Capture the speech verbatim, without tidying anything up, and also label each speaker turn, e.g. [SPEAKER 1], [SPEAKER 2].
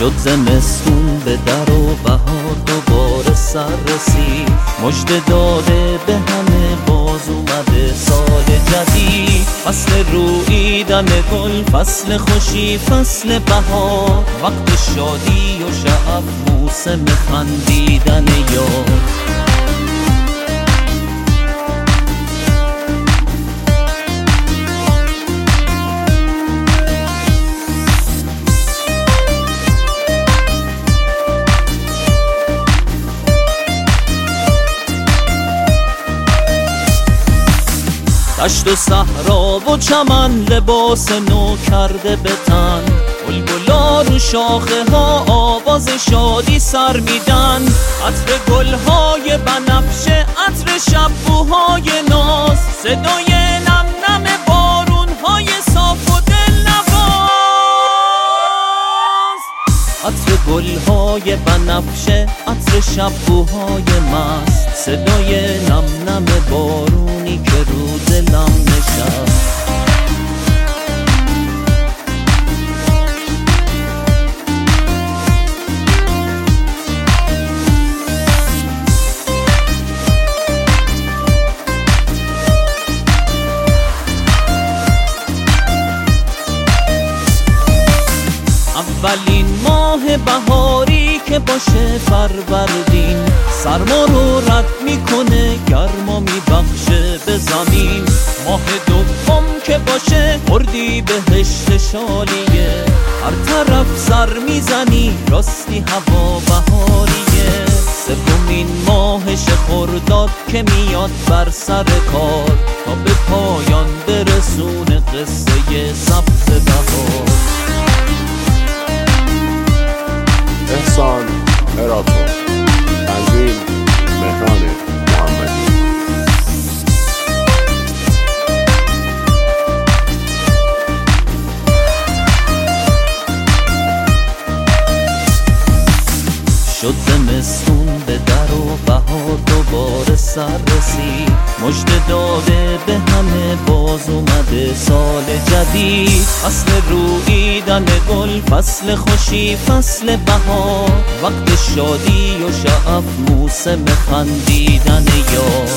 [SPEAKER 1] شد زمستون به در و بهار دوباره سر رسید، مژده داده به همه باز اومده سال جدید. فصل روییدن گل، فصل خوشی، فصل بهار، وقت شادی و شعف، موسم خندیدن یار. دشت و صحرا و چمن لباس نو کرده به تن، بلبلا رو شاخه ها آواز شادی سر میدن. عطر گلهای بنفشه، عطر شبوهای ناز، صدای نم نم بارونهای صاف و دلنواز. عطر گلهای بنفشه، عطر شبوهای مست، صدای نم نم بارونی که رو دلم نشست. اولین ماه بهاری که باشه فروردین، سرما رو رد میکنه، گرما میبخشه به زمین. ماه دوم که باشه اردیبهشت شالیه، هر طرف سر میزنی راستی هوا بهاریه. سومین ماهش خرداد که میاد بر سر کار، تا به پایان برسونه قصه سبز بهار.
[SPEAKER 2] احسان هراتو، تنظیم مهران محمدی.
[SPEAKER 1] شد زمستون به در و بهار دوباره سر رسید، مژده داده به همه باز اومده سال جدید. فصل روییدن گل، فصل خوشی، فصل بهار، وقت شادی و شعف، موسم خندیدن یار.